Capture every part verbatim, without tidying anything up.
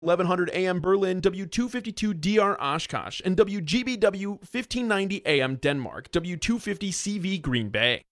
eleven hundred A M Berlin, W two fifty-two D R Oshkosh, and W G B W fifteen ninety A M Denmark, W two fifty C V Green Bay.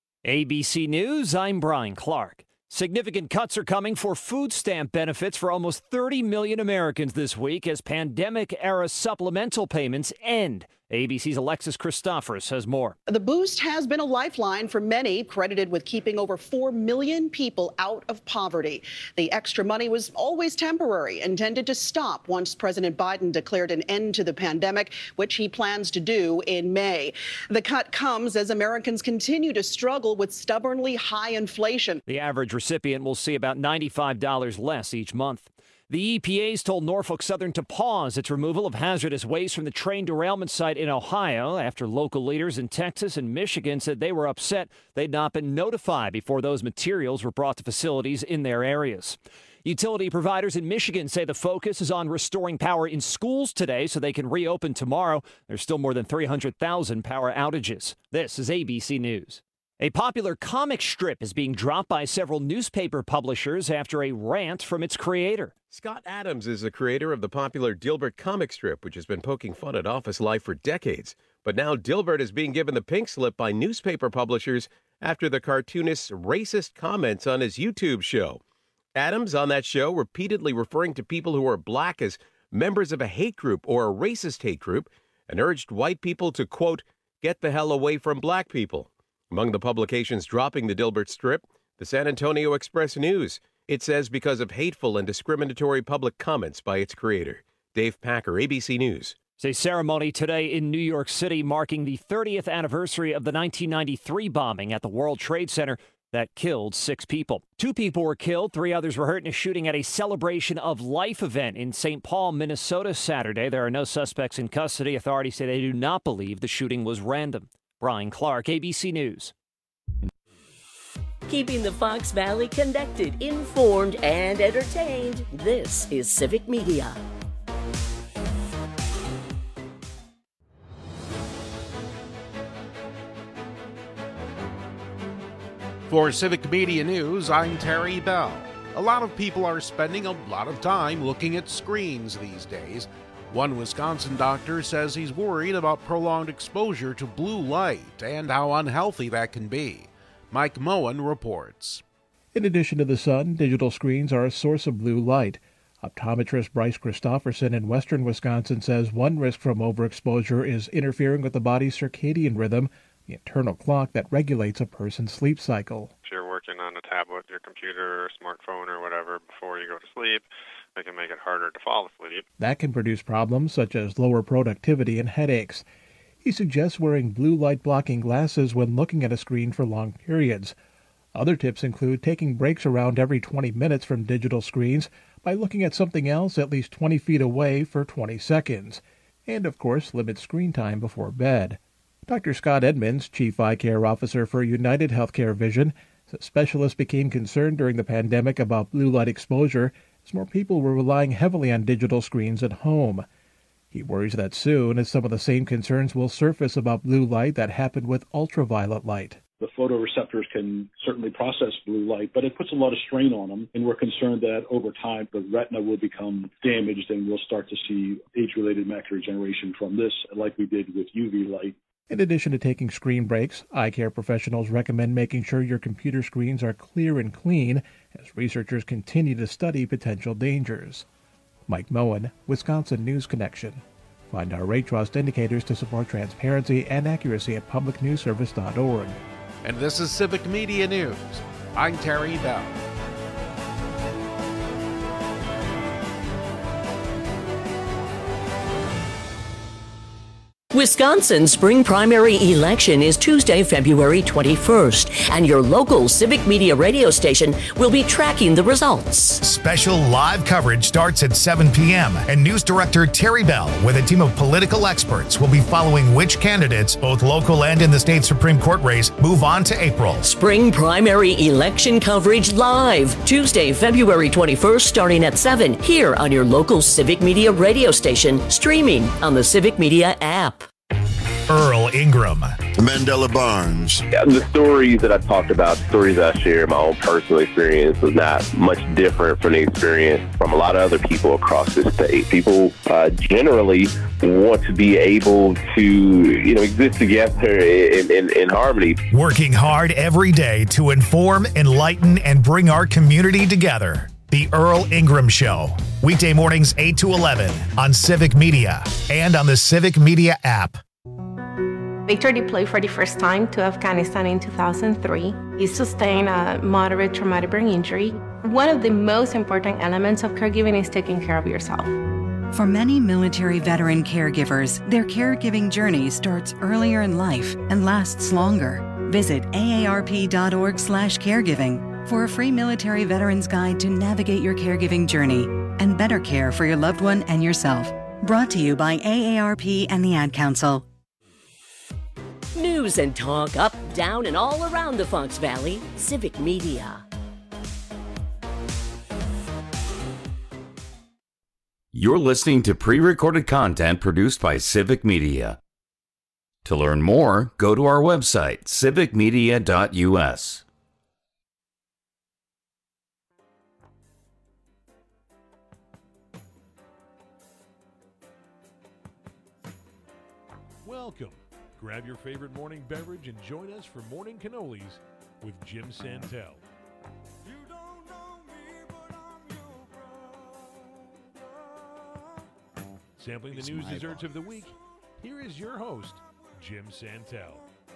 A B C News, I'm Brian Clark. Significant cuts are coming for food stamp benefits for almost thirty million Americans this week as pandemic-era supplemental payments end. A B C's Alexis Christophorous has more. The boost has been a lifeline for many, credited with keeping over four million people out of poverty. The extra money was always temporary, intended to stop once President Biden declared an end to the pandemic, which he plans to do in May. The cut comes as Americans continue to struggle with stubbornly high inflation. The average recipient will see about ninety-five dollars less each month. The E P A's told Norfolk Southern to pause its removal of hazardous waste from the train derailment site in Ohio after local leaders in Texas and Michigan said they were upset they'd not been notified before those materials were brought to facilities in their areas. Utility providers in Michigan say the focus is on restoring power in schools today so they can reopen tomorrow. There's still more than three hundred thousand power outages. This is A B C News. A popular comic strip is being dropped by several newspaper publishers after a rant from its creator. Scott Adams is the creator of the popular Dilbert comic strip, which has been poking fun at office life for decades. But now Dilbert is being given the pink slip by newspaper publishers after the cartoonist's racist comments on his YouTube show. Adams, on that show, repeatedly referring to people who are black as members of a hate group or a racist hate group, and urged white people to, quote, get the hell away from black people. Among the publications dropping the Dilbert strip, the San Antonio Express-News. It says because of hateful and discriminatory public comments by its creator. Dave Packer, A B C News. It's a ceremony today in New York City marking the thirtieth anniversary of the nineteen ninety-three bombing at the World Trade Center that killed six people. Two people were killed, three others were hurt in a shooting at a Celebration of Life event in Saint Paul, Minnesota Saturday. There are no suspects in custody. Authorities say they do not believe the shooting was random. Brian Clark, A B C News. Keeping the Fox Valley connected, informed, and entertained. This is Civic Media. For Civic Media News, I'm Terry Bell. A lot of people are spending a lot of time looking at screens these days. One Wisconsin doctor says he's worried about prolonged exposure to blue light and how unhealthy that can be. Mike Moen reports. In addition to the sun, digital screens are a source of blue light. Optometrist Bryce Christopherson in western Wisconsin says one risk from overexposure is interfering with the body's circadian rhythm, the internal clock that regulates a person's sleep cycle. If you're working on a tablet, your computer, or smartphone, or whatever before you go to sleep, it can make it harder to fall asleep. That can produce problems such as lower productivity and headaches. He suggests wearing blue light blocking glasses when looking at a screen for long periods. Other tips include taking breaks around every twenty minutes from digital screens by looking at something else at least twenty feet away for twenty seconds. And, of course, limit screen time before bed. Doctor Scott Edmonds, Chief Eye Care Officer for United Healthcare Vision, says specialists became concerned during the pandemic about blue light exposure as more people were relying heavily on digital screens at home. He worries that soon, as some of the same concerns will surface about blue light that happened with ultraviolet light. The photoreceptors can certainly process blue light, but it puts a lot of strain on them, and we're concerned that over time the retina will become damaged and we'll start to see age-related macular degeneration from this, like we did with U V light. In addition to taking screen breaks, eye care professionals recommend making sure your computer screens are clear and clean as researchers continue to study potential dangers. Mike Moen, Wisconsin News Connection. Find our rate trust indicators to support transparency and accuracy at public news service dot org. And this is Civic Media News. I'm Terry Bell. Wisconsin's spring primary election is Tuesday, February twenty-first, and your local Civic Media radio station will be tracking the results. Special live coverage starts at seven p.m., and News Director Terry Bell, with a team of political experts, will be following which candidates, both local and in the state Supreme Court race, move on to April. Spring primary election coverage live, Tuesday, February twenty-first, starting at seven, here on your local Civic Media radio station, streaming on the Civic Media app. Earl Ingram, Mandela Barnes. Yeah, the stories that I talked about, the stories that I share, my own personal experience was not much different from the experience from a lot of other people across this state. People uh, generally want to be able to, you know, exist together in, in, in harmony. Working hard every day to inform, enlighten, and bring our community together. The Earl Ingram Show. Weekday mornings eight to eleven on Civic Media and on the Civic Media app. Victor deployed for the first time to Afghanistan in two thousand three. He sustained a moderate traumatic brain injury. One of the most important elements of caregiving is taking care of yourself. For many military veteran caregivers, their caregiving journey starts earlier in life and lasts longer. Visit A A R P dot org slash caregiving for a free military veterans guide to navigate your caregiving journey and better care for your loved one and yourself. Brought to you by A A R P and the Ad Council. News and talk up, down, and all around the Fox Valley. Civic Media. You're listening to pre-recorded content produced by Civic Media. To learn more, go to our website, civic media dot U S. Welcome. Grab your favorite morning beverage and join us for Morning Cannolis with Jim Santel. Sampling the news desserts of the week, here is your host, Jim Santel.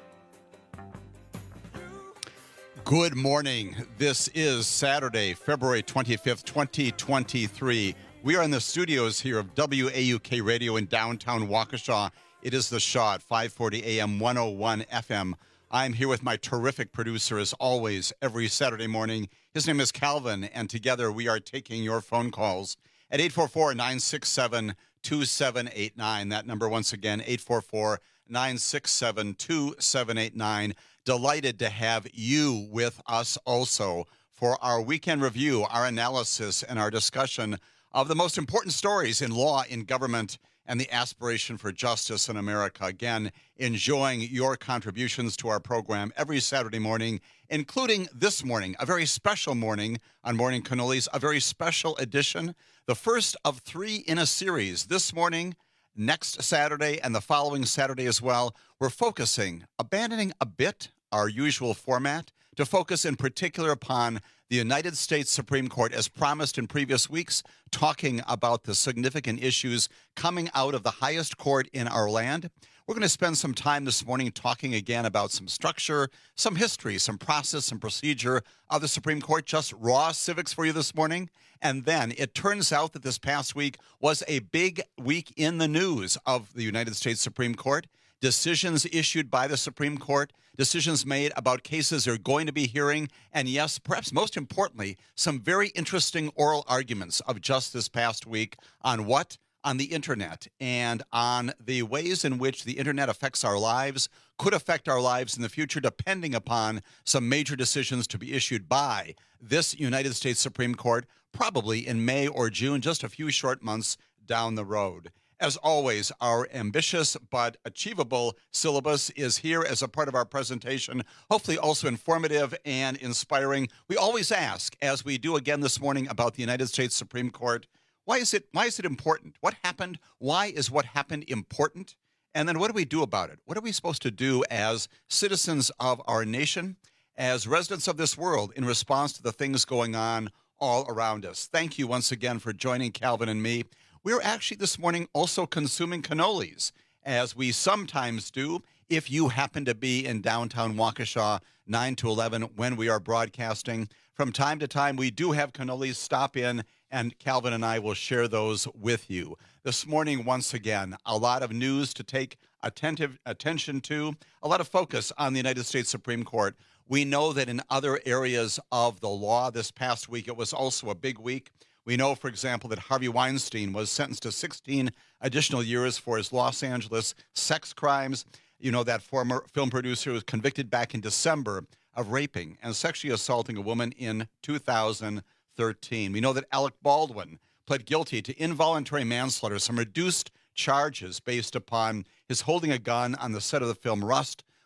Good morning. This is Saturday, February twenty-fifth, twenty twenty-three. We are in the studios here of W A U K Radio in downtown Waukesha. It is The Shaw at five forty A M, one oh one F M. I'm here with my terrific producer, as always, every Saturday morning. His name is Calvin, and together we are taking your phone calls at eight four four, nine six seven, two seven eight nine. That number, once again, eight four four, nine six seven, two seven eight nine. Delighted to have you with us also for our weekend review, our analysis, and our discussion of the most important stories in law, in government, and the aspiration for justice in America. Again, enjoying your contributions to our program every Saturday morning, including this morning, a very special morning on Morning Cannolis, a very special edition, the first of three in a series. This morning, next Saturday, and the following Saturday as well, we're focusing, abandoning a bit our usual format, to focus in particular upon the United States Supreme Court, as promised in previous weeks, talking about the significant issues coming out of the highest court in our land. We're going to spend some time this morning talking again about some structure, some history, some process and procedure of the Supreme Court, just raw civics for you this morning. And then it turns out that this past week was a big week in the news of the United States Supreme Court. Decisions issued by the Supreme Court, decisions made about cases they're going to be hearing, and yes, perhaps most importantly, some very interesting oral arguments of just this past week on what? On the internet, and on the ways in which the internet affects our lives, could affect our lives in the future, depending upon some major decisions to be issued by this United States Supreme Court, probably in May or June, just a few short months down the road. As always, our ambitious but achievable syllabus is here as a part of our presentation, hopefully also informative and inspiring. We always ask, as we do again this morning about the United States Supreme Court, why is it why is it important? What happened? Why is what happened important? And then what do we do about it? What are we supposed to do as citizens of our nation, as residents of this world, in response to the things going on all around us? Thank you once again for joining Calvin and me. We're actually this morning also consuming cannolis, as we sometimes do if you happen to be in downtown Waukesha, nine to eleven, when we are broadcasting. From time to time, we do have cannolis. Stop in, and Calvin and I will share those with you. This morning, once again, a lot of news to take attentive attention to, a lot of focus on the United States Supreme Court. We know that in other areas of the law this past week, it was also a big week. We know, for example, that Harvey Weinstein was sentenced to sixteen additional years for his Los Angeles sex crimes. You know, that former film producer was convicted back in December of raping and sexually assaulting a woman in two thousand thirteen. We know that Alec Baldwin pled guilty to involuntary manslaughter, some reduced charges based upon his holding a gun on the set of the film Rust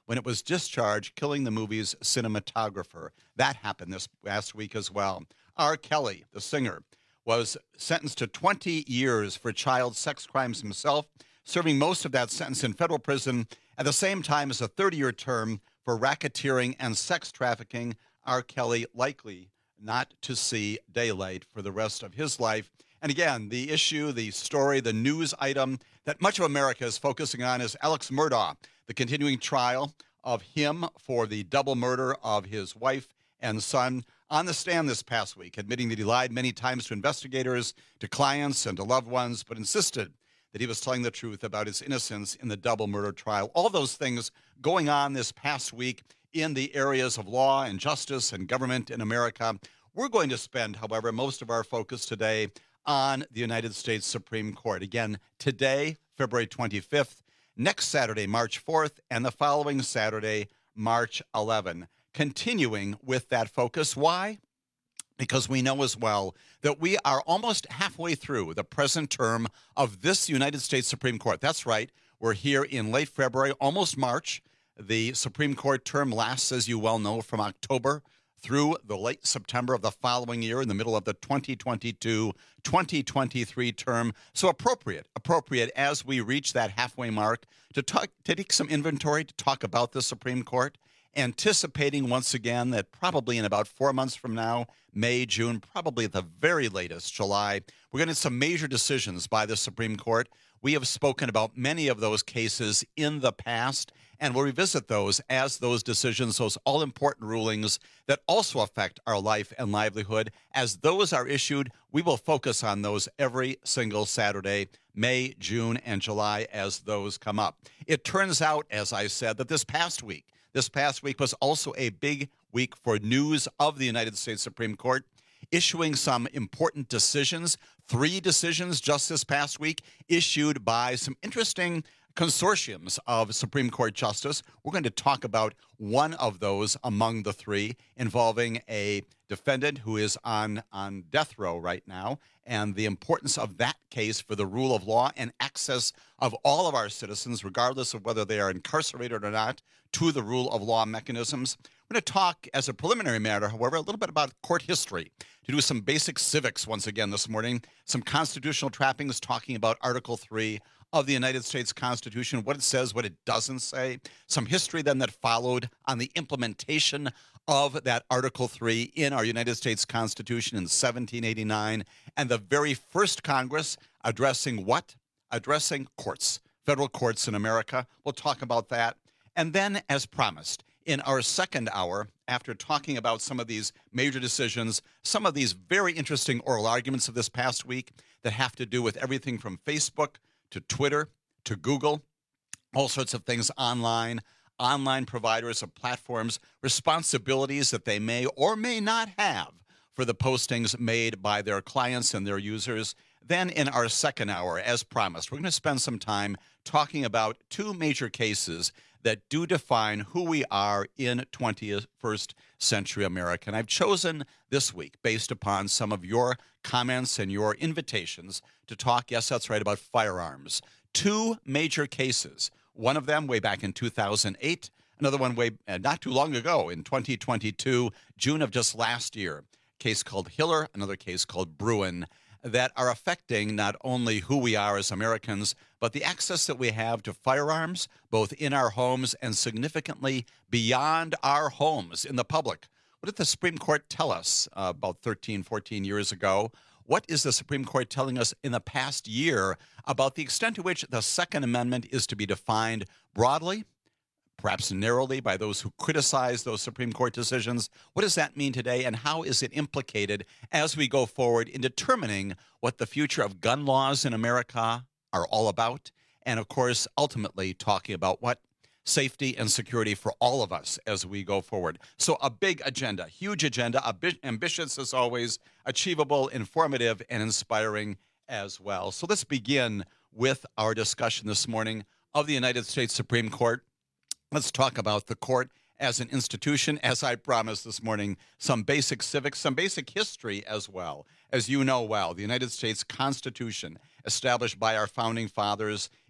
when it was discharged, killing the movie's cinematographer. That happened this last week as well. R. Kelly, the singer, was sentenced to twenty years for child sex crimes himself, serving most of that sentence in federal prison at the same time as a thirty-year term for racketeering and sex trafficking. R. Kelly likely not to see daylight for the rest of his life. And again, the issue, the story, the news item that much of America is focusing on is Alex Murdaugh, the continuing trial of him for the double murder of his wife and son, on the stand this past week, admitting that he lied many times to investigators, to clients, and to loved ones, but insisted that he was telling the truth about his innocence in the double murder trial. All those things going on this past week in the areas of law and justice and government in America. We're going to spend, however, most of our focus today on the United States Supreme Court. Again, today, February twenty-fifth, next Saturday, March fourth, and the following Saturday, March eleventh. Continuing with that focus. Why? Because we know as well that we are almost halfway through the present term of this United States Supreme Court. That's right. We're here in late February, almost March. The Supreme Court term lasts, as you well know, from October through the late September of the following year, in the middle of the twenty twenty-two twenty twenty-three term. So appropriate, appropriate as we reach that halfway mark to talk, to take some inventory, to talk about the Supreme Court, anticipating once again that probably in about four months from now, May, June, probably at the very latest, July, we're going to have some major decisions by the Supreme Court. We have spoken about many of those cases in the past, and we'll revisit those as those decisions, those all-important rulings that also affect our life and livelihood. As those are issued, we will focus on those every single Saturday, May, June, and July as those come up. It turns out, as I said, that this past week, this past week was also a big week for news of the United States Supreme Court, issuing some important decisions, three decisions just this past week, issued by some interesting consortiums of Supreme Court justice. We're going to talk about one of those among the three, involving a defendant who is on, on death row right now, and the importance of that case for the rule of law and access of all of our citizens, regardless of whether they are incarcerated or not, to the rule of law mechanisms. We're going to talk, as a preliminary matter, however, a little bit about court history, to do some basic civics once again this morning, some constitutional trappings, talking about Article three of the United States Constitution, what it says, what it doesn't say, some history then that followed on the implementation of that Article three in our United States Constitution in seventeen eighty-nine, and the very first Congress addressing what? Addressing courts, federal courts in America. We'll talk about that. And then, as promised, in our second hour, after talking about some of these major decisions, some of these very interesting oral arguments of this past week that have to do with everything from Facebook to Twitter to Google, all sorts of things online, online providers of platforms, responsibilities that they may or may not have for the postings made by their clients and their users. Then in our second hour, as promised, we're going to spend some time talking about two major cases that do define who we are in twenty-first century America. And I've chosen this week, based upon some of your comments and your invitations, to talk, yes, that's right, about firearms. Two major cases. One of them way back in two thousand eight, another one way uh, not too long ago in twenty twenty-two, June of just last year. A case called Hiller, another case called Bruen, that are affecting not only who we are as Americans, but the access that we have to firearms, both in our homes and significantly beyond our homes in the public. What did the Supreme Court tell us uh, about thirteen, fourteen years ago? What is the Supreme Court telling us in the past year about the extent to which the Second Amendment is to be defined broadly, perhaps narrowly, by those who criticize those Supreme Court decisions? What does that mean today, and how is it implicated as we go forward in determining what the future of gun laws in America are all about? And, of course, ultimately talking about what safety and security for all of us as we go forward. So a big agenda, huge agenda, ambitious as always, achievable, informative, and inspiring as well. So let's begin with our discussion this morning of the United States Supreme Court. Let's talk about the court as an institution. As I promised this morning, some basic civics, some basic history as well. As you know well, the United States Constitution, established by our founding fathers,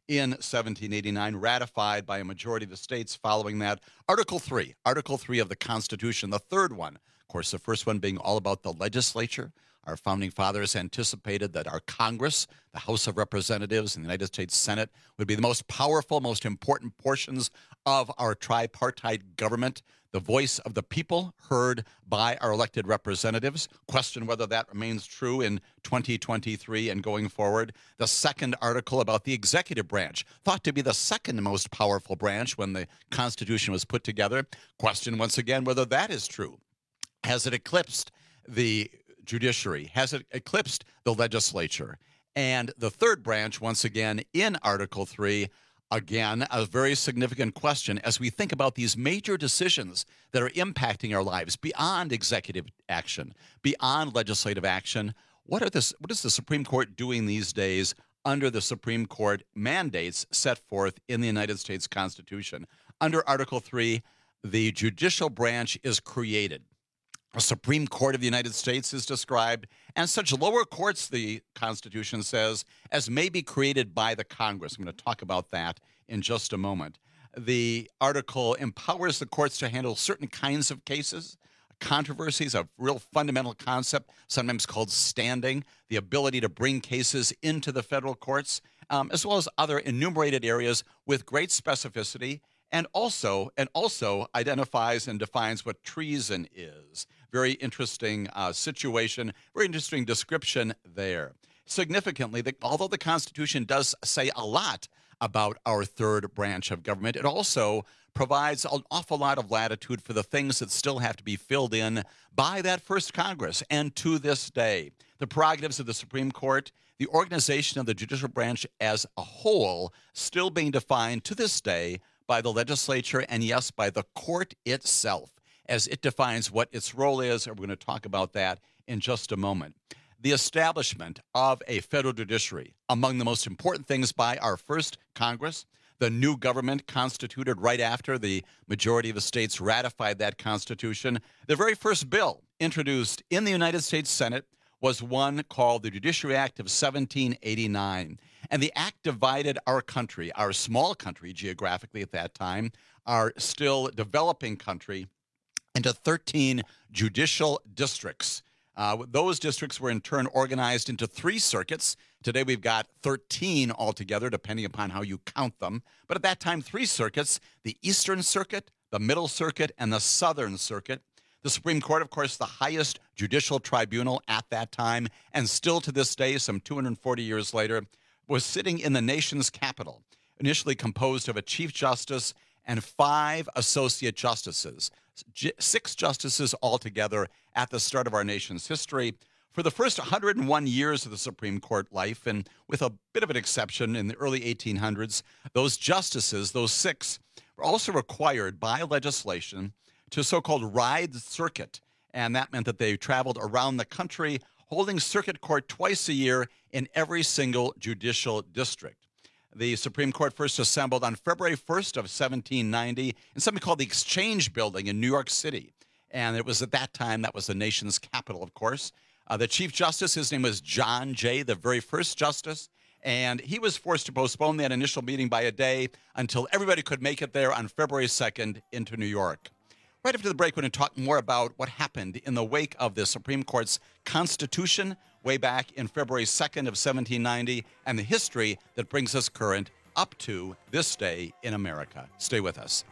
in seventeen eighty-nine, ratified by a majority of the states following that. Article three, Article three of the Constitution, the third one. Of course, the first one being all about the legislature. Our founding fathers anticipated that our Congress, the House of Representatives, and the United States Senate would be the most powerful, most important portions of our tripartite government. The voice of the people heard by our elected representatives. Question whether that remains true in twenty twenty-three and going forward. The second article about the executive branch, thought to be the second most powerful branch when the Constitution was put together. Question once again whether that is true. Has it eclipsed the judiciary? Has it eclipsed the legislature? And the third branch, once again, in Article three, again, a very significant question as we think about these major decisions that are impacting our lives beyond executive action, beyond legislative action. What are this? What is the Supreme Court doing these days under the Supreme Court mandates set forth in the United States Constitution? Under Article three, the judicial branch is created. A Supreme Court of the United States is described, and such lower courts, the Constitution says, as may be created by the Congress. I'm going to talk about that in just a moment. The article empowers the courts to handle certain kinds of cases, controversies, a real fundamental concept, sometimes called standing, the ability to bring cases into the federal courts, um, as well as other enumerated areas with great specificity, and also and also identifies and defines what treason is. Very interesting uh, situation, very interesting description there. Significantly, the, although the Constitution does say a lot about our third branch of government, it also provides an awful lot of latitude for the things that still have to be filled in by that first Congress. And to this day, the prerogatives of the Supreme Court, the organization of the judicial branch as a whole, still being defined to this day by the legislature and, yes, by the court itself, as it defines what its role is. And we're going to talk about that in just a moment. The establishment of a federal judiciary, among the most important things by our first Congress, the new government constituted right after the majority of the states ratified that Constitution. The very first bill introduced in the United States Senate was one called the Judiciary Act of seventeen eighty-nine. And the act divided our country, our small country geographically at that time, our still developing country, into thirteen judicial districts. Uh, those districts were in turn organized into three circuits. Today we've got thirteen altogether, depending upon how you count them. But at that time, three circuits: the Eastern Circuit, the Middle Circuit, and the Southern Circuit. The Supreme Court, of course, the highest judicial tribunal at that time, and still to this day, some two hundred forty years later, was sitting in the nation's capital, initially composed of a Chief Justice and five associate justices, six justices altogether at the start of our nation's history. For the first one hundred one years of the Supreme Court life, and with a bit of an exception in the early eighteen hundreds, those justices, those six, were also required by legislation to so-called ride the circuit, and that meant that they traveled around the country holding circuit court twice a year in every single judicial district. The Supreme Court first assembled on February first of seventeen ninety in something called the Exchange Building in New York City. And it was at that time, that was the nation's capital, of course. Uh, the Chief Justice, his name was John Jay, the very first justice. And he was forced to postpone that initial meeting by a day until everybody could make it there on February second into New York. Right after the break, we're going to talk more about what happened in the wake of the Supreme Court's Constitution way back in February second of seventeen ninety and the history that brings us current up to this day in America. Stay with us.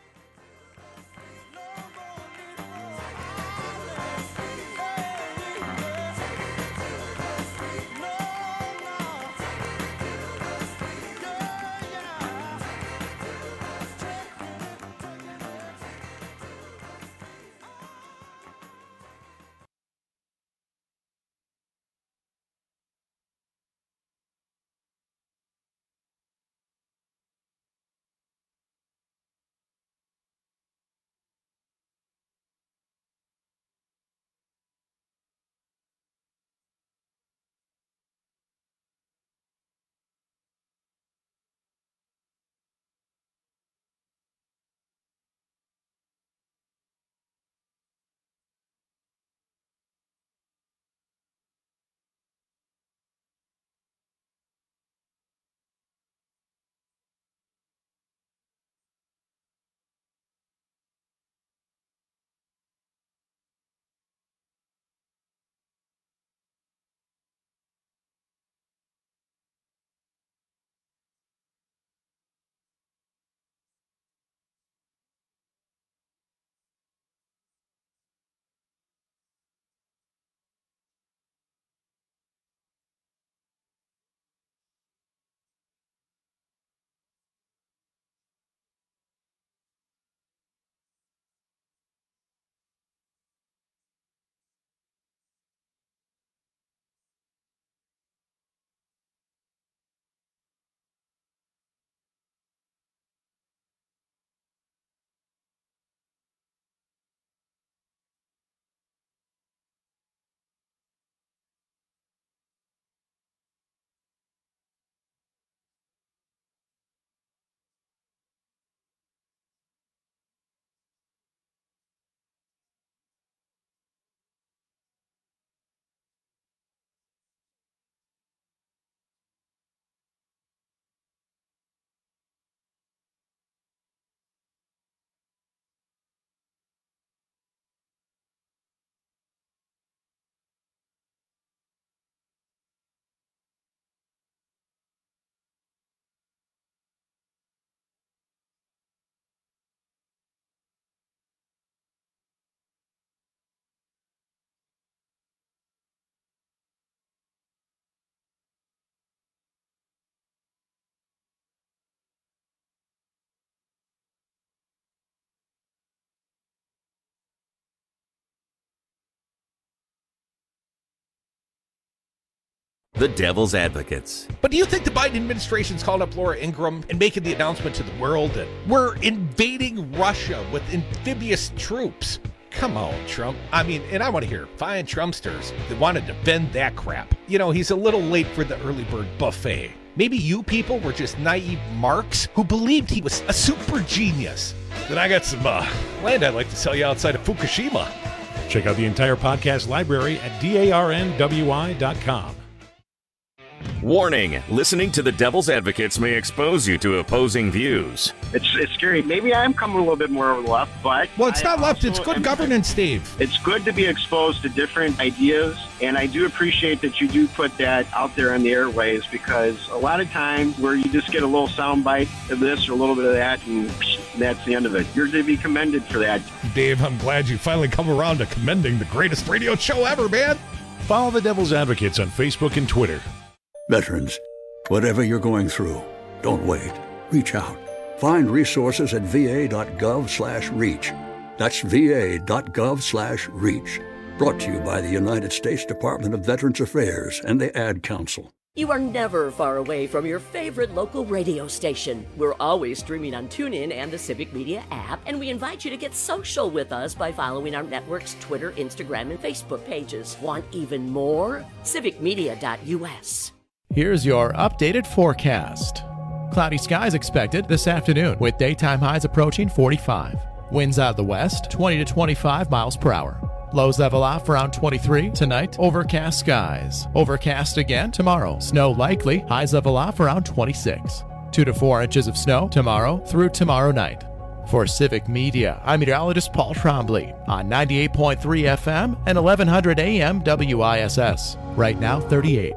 The Devil's Advocates. But do you think the Biden administration's calling up Laura Ingraham and making the announcement to the world that we're invading Russia with amphibious troops? Come on, Trump. I mean, and I want to hear fine Trumpsters that want to defend that crap. You know, he's a little late for the early bird buffet. Maybe you people were just naive marks who believed he was a super genius. Then I got some uh, land I'd like to sell you outside of Fukushima. Check out the entire podcast library at darnwi dot com. Warning, listening to the Devil's Advocates may expose you to opposing views. It's it's scary. Maybe I am coming a little bit more over the left, but... Well, it's I not left. It's good governance, Dave. It's good to be exposed to different ideas, and I do appreciate that you do put that out there on the airways, because a lot of times where you just get a little soundbite of this or a little bit of that, and that's the end of it. You're to be commended for that. Dave, I'm glad you finally come around to commending the greatest radio show ever, man. Follow the Devil's Advocates on Facebook and Twitter. Veterans, whatever you're going through, don't wait. Reach out. Find resources at va.gov slash reach. That's va.gov slash reach. Brought to you by the United States Department of Veterans Affairs and the Ad Council. You are never far away from your favorite local radio station. We're always streaming on TuneIn and the Civic Media app, and we invite you to get social with us by following our network's Twitter, Instagram, and Facebook pages. Want even more? civic media dot u s. Here's your updated forecast. Cloudy skies expected this afternoon with daytime highs approaching forty-five. Winds out of the west, twenty to twenty-five miles per hour. Lows level off around twenty-three. Tonight, overcast skies. Overcast again tomorrow. Snow likely. Highs level off around twenty-six. two to four inches of snow tomorrow through tomorrow night. For Civic Media, I'm meteorologist Paul Trombley on ninety-eight point three F M and eleven hundred A M W I S S. Right now, thirty-eight.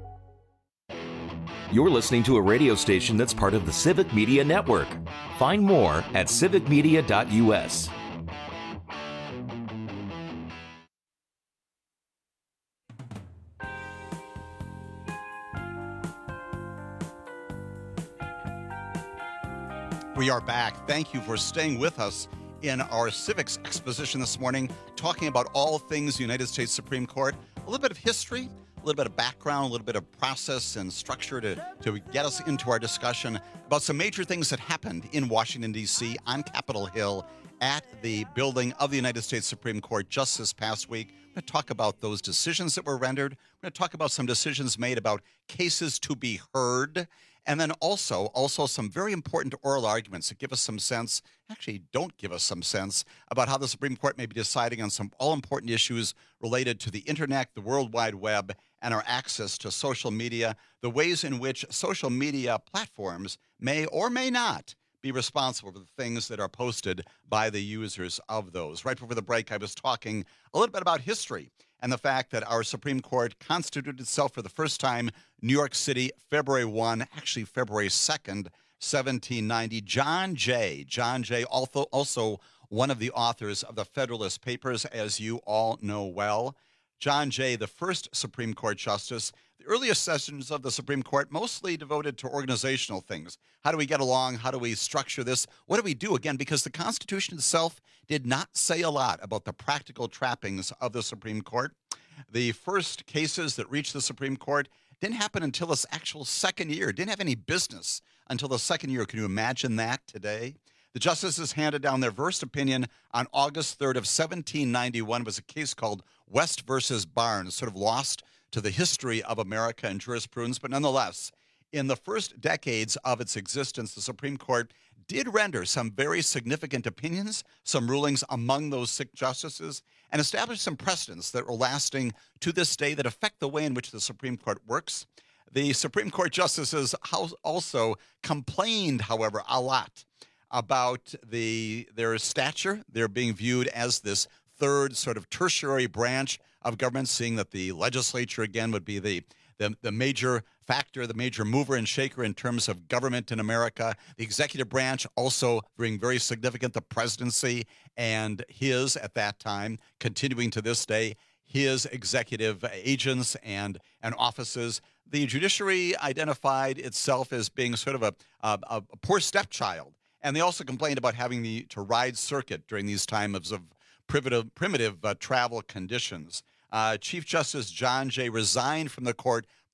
You're listening to a radio station that's part of the Civic Media Network. Find more at civic media dot u s. We are back. Thank you for staying with us in our civics exposition this morning, talking about all things United States Supreme Court, a little bit of history, a little bit of background, a little bit of process and structure to, to get us into our discussion about some major things that happened in Washington, D C on Capitol Hill at the building of the United States Supreme Court just this past week. We're going to talk about those decisions that were rendered. We're going to talk about some decisions made about cases to be heard. And then also, also some very important oral arguments that give us some sense, actually don't give us some sense, about how the Supreme Court may be deciding on some all-important issues related to the Internet, the World Wide Web, and our access to social media, the ways in which social media platforms may or may not be responsible for the things that are posted by the users of those. Right before the break, I was talking a little bit about history and the fact that our Supreme Court constituted itself for the first time, New York City, February first, actually February second, seventeen ninety. John Jay, John Jay, also, also one of the authors of the Federalist Papers, as you all know well. John Jay, the first Supreme Court justice. The earliest sessions of the Supreme Court mostly devoted to organizational things. How do we get along? How do we structure this? What do we do? Again, because the Constitution itself did not say a lot about the practical trappings of the Supreme Court. The first cases that reached the Supreme Court didn't happen until its actual second year. It didn't have any business until the second year. Can you imagine that today? The justices handed down their first opinion on August third of seventeen ninety-one. It was a case called West versus Barnes, sort of lost to the history of America and jurisprudence. But nonetheless, in the first decades of its existence, the Supreme Court did render some very significant opinions, some rulings among those six justices, and established some precedents that are lasting to this day that affect the way in which the Supreme Court works. The Supreme Court justices also complained, however, a lot about the their stature. They're being viewed as this third sort of tertiary branch of government, seeing that the legislature, again, would be the, the, the major factor, the major mover and shaker in terms of government in America. The executive branch also being very significant, the presidency and his, at that time, continuing to this day, his executive agents and, and offices. The judiciary identified itself as being sort of a, a, a poor stepchild. And they also complained about having the, to ride circuit during these times of primitive, primitive uh, travel conditions. Uh, Chief Justice John Jay resigned from the court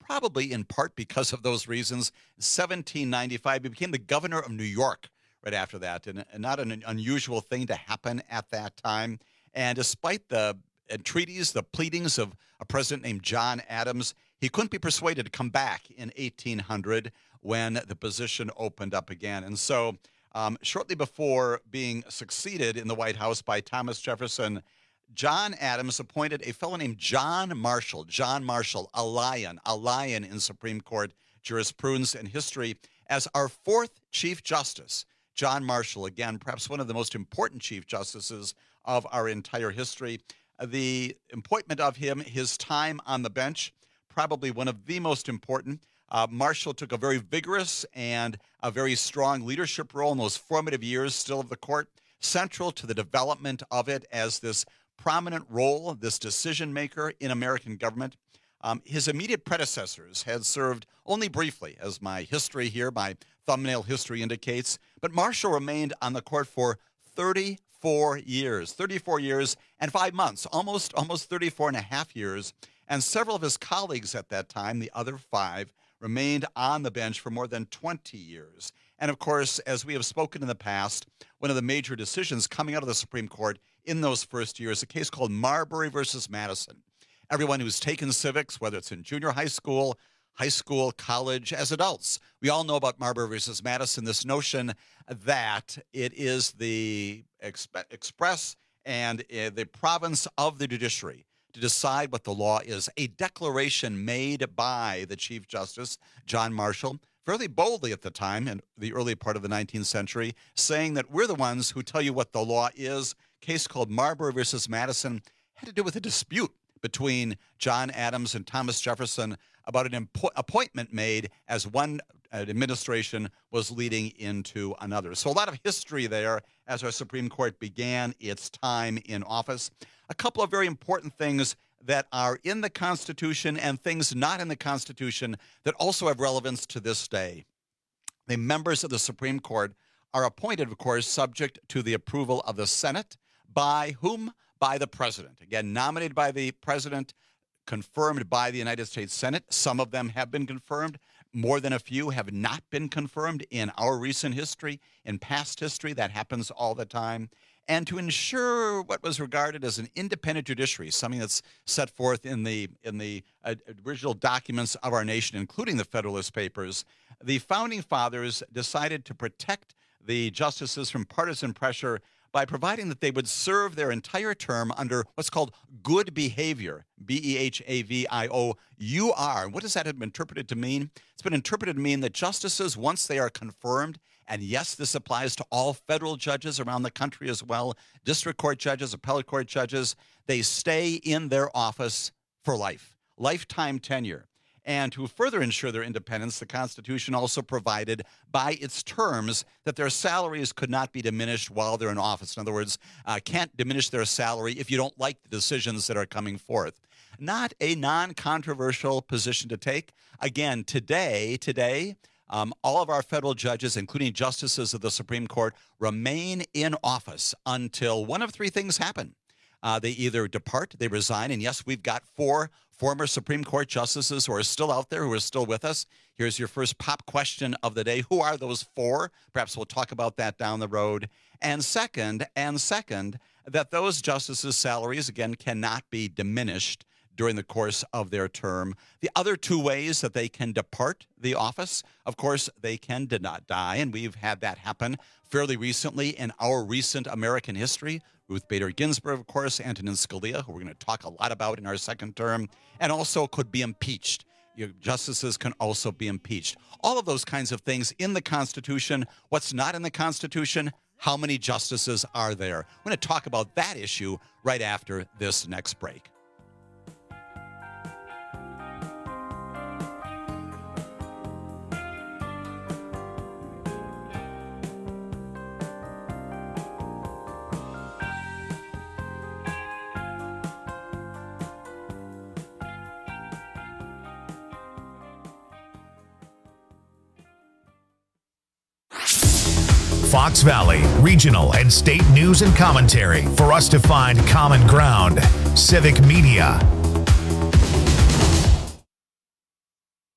probably in part because of those reasons. In seventeen ninety-five, he became the governor of New York right after that, and, and not an unusual thing to happen at that time. And despite the entreaties, the pleadings of a president named John Adams, he couldn't be persuaded to come back in eighteen hundred when the position opened up again. And so um, shortly before being succeeded in the White House by Thomas Jefferson, John Adams appointed a fellow named John Marshall. John Marshall, a lion, a lion in Supreme Court jurisprudence and history, as our fourth Chief Justice. John Marshall, again, perhaps one of the most important Chief Justices of our entire history. The appointment of him, his time on the bench, probably one of the most important. Uh, Marshall took a very vigorous and a very strong leadership role in those formative years still of the court, central to the development of it as this prominent role, this decision maker in American government. Um, his immediate predecessors had served only briefly, as my history here, my thumbnail history indicates, but Marshall remained on the court for thirty-four years, thirty-four years and five months, almost, almost thirty-four and a half years. And several of his colleagues at that time, the other five, remained on the bench for more than twenty years. And of course, as we have spoken in the past, one of the major decisions coming out of the Supreme Court in those first years, a case called Marbury versus Madison. Everyone who's taken civics, whether it's in junior high school, high school, college, as adults, we all know about Marbury versus Madison, this notion that it is the exp- express and uh, the province of the judiciary to decide what the law is. A declaration made by the Chief Justice, John Marshall, fairly boldly at the time, in the early part of the nineteenth century, saying that we're the ones who tell you what the law is. Case called Marbury versus Madison had to do with a dispute between John Adams and Thomas Jefferson about an impo- appointment made as one administration was leading into another. So a lot of history there as our Supreme Court began its time in office. A couple of very important things that are in the Constitution and things not in the Constitution that also have relevance to this day. The members of the Supreme Court are appointed, of course, subject to the approval of the Senate. By whom? By the president. Again, nominated by the president, confirmed by the United States Senate. Some of them have been confirmed. More than a few have not been confirmed in our recent history. In past history, that happens all the time. And to ensure what was regarded as an independent judiciary, something that's set forth in the in the uh, original documents of our nation, including the Federalist Papers, the Founding Fathers decided to protect the justices from partisan pressure by providing that they would serve their entire term under what's called good behavior, B E H A V I O U R. What does that have been interpreted to mean? It's been interpreted to mean that justices, once they are confirmed, and yes, this applies to all federal judges around the country as well, district court judges, appellate court judges, they stay in their office for life, lifetime tenure. And to further ensure their independence, the Constitution also provided by its terms that their salaries could not be diminished while they're in office. In other words, uh, can't diminish their salary if you don't like the decisions that are coming forth. Not a non-controversial position to take. Again, today, today, um, all of our federal judges, including justices of the Supreme Court, remain in office until one of three things happen. Uh, they either depart, they resign, and yes, we've got four former Supreme Court justices who are still out there, who are still with us. Here's your first pop question of the day. Who are those four? Perhaps we'll talk about that down the road. And second, and second, that those justices' salaries, again, cannot be diminished during the course of their term. The other two ways that they can depart the office, of course, they can did not die, and we've had that happen fairly recently in our recent American history. Ruth Bader Ginsburg, of course, Antonin Scalia, who we're going to talk a lot about in our second term, and also could be impeached. Your justices can also be impeached. All of those kinds of things in the Constitution. What's not in the Constitution? How many justices are there? We're going to talk about that issue right after this next break. Fox Valley, regional and state news and commentary for us to find common ground. Civic Media.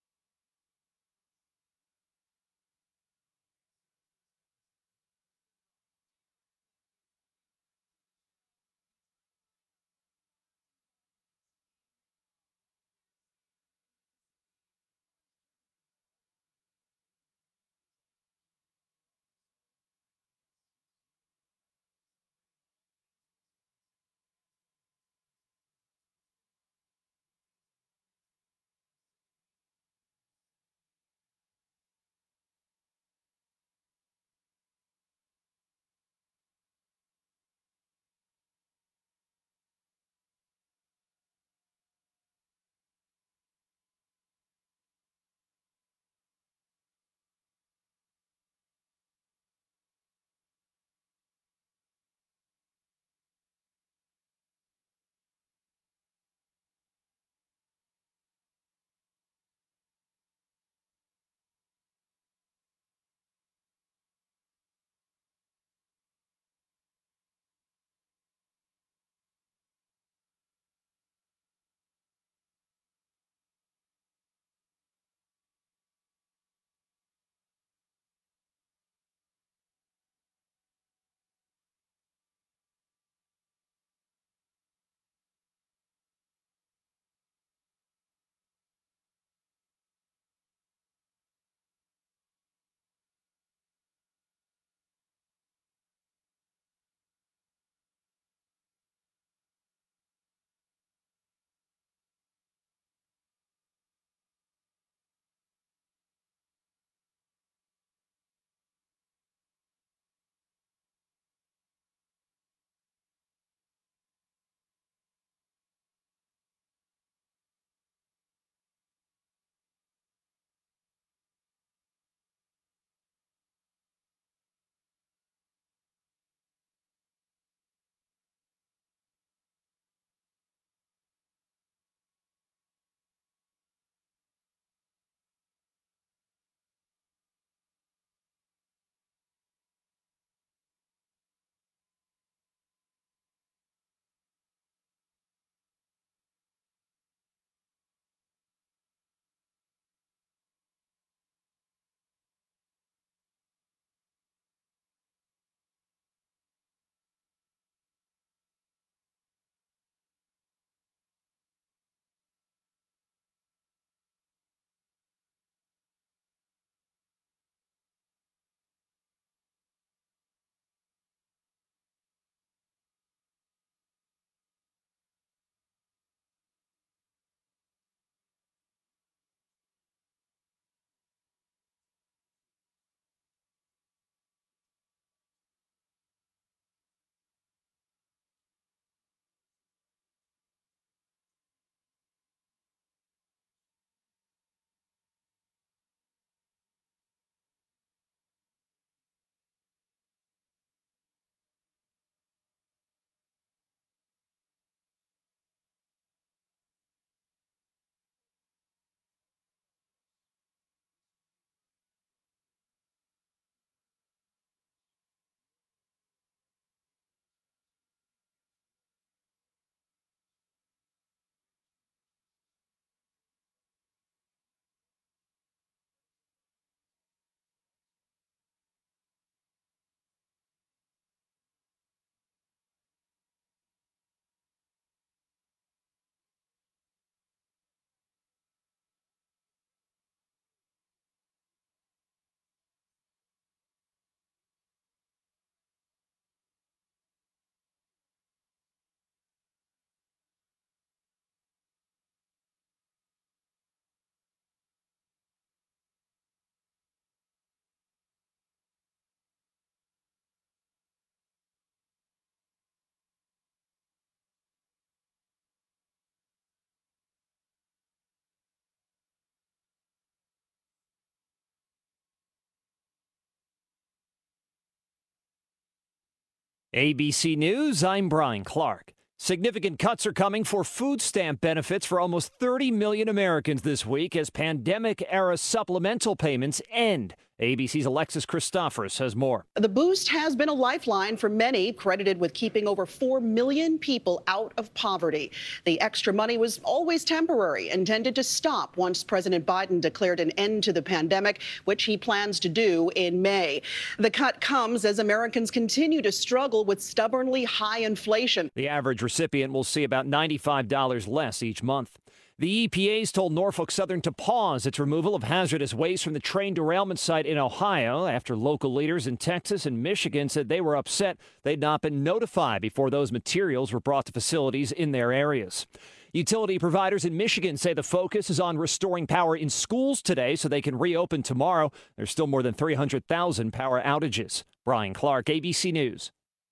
A B C News, I'm Brian Clark. Significant cuts are coming for food stamp benefits for almost thirty million Americans this week as pandemic-era supplemental payments end. A B C's Alexis Christoforous has more. The boost has been a lifeline for many, credited with keeping over four million people out of poverty. The extra money was always temporary, intended to stop once President Biden declared an end to the pandemic, which he plans to do in May. The cut comes as Americans continue to struggle with stubbornly high inflation. The average recipient will see about ninety-five dollars less each month. The E P A's told Norfolk Southern to pause its removal of hazardous waste from the train derailment site in Ohio after local leaders in Texas and Michigan said they were upset they'd not been notified before those materials were brought to facilities in their areas. Utility providers in Michigan say the focus is on restoring power in schools today so they can reopen tomorrow. There's still more than three hundred thousand power outages. Brian Clark, A B C News.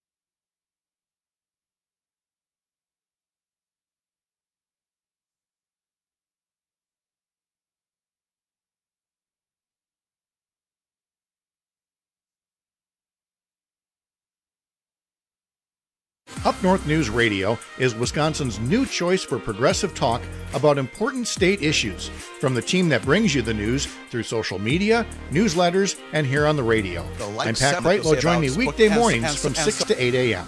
Up North News Radio is Wisconsin's new choice for progressive talk about important state issues, from the team that brings you the news through social media, newsletters, and here on the radio. I'm Pat Breitlow. Join me weekday mornings from six to eight a.m.